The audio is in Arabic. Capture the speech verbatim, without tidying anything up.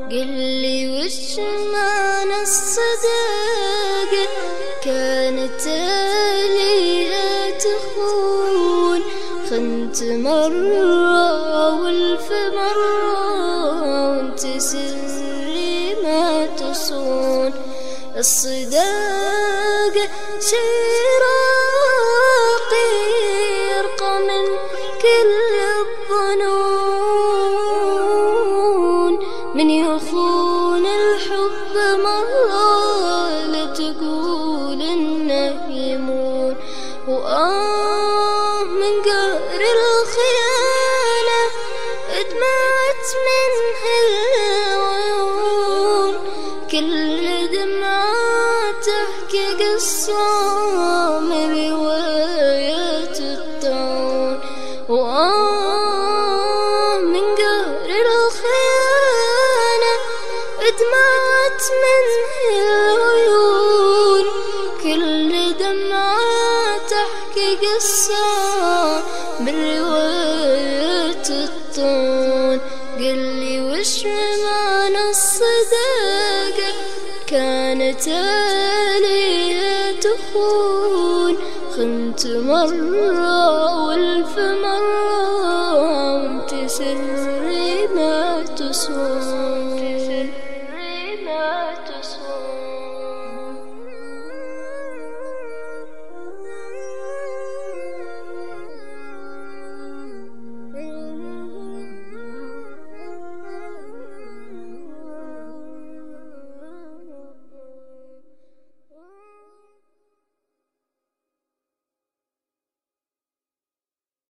قلي وش معنى الصداقة؟ كانت آلية تخون، خنت مرة والف مرة وانت سري ما تصون. الصداقة شي راقي يرقى من كل الظنون، من يخون الحب مرة لا تقول انه يمون. وآه من قهر الخيانة ادمعت منه العيون، كل دمعة تحكي قصة من رواية الطعون. وآه من قهر الخيانة ادمعت منه العيون، كل دمعة تحكي قصة من رواية الطعون. قلي وش معنى الصداقة؟ كانت آلية تخون، خنت مرة والف مرة وانت سري ما تصون.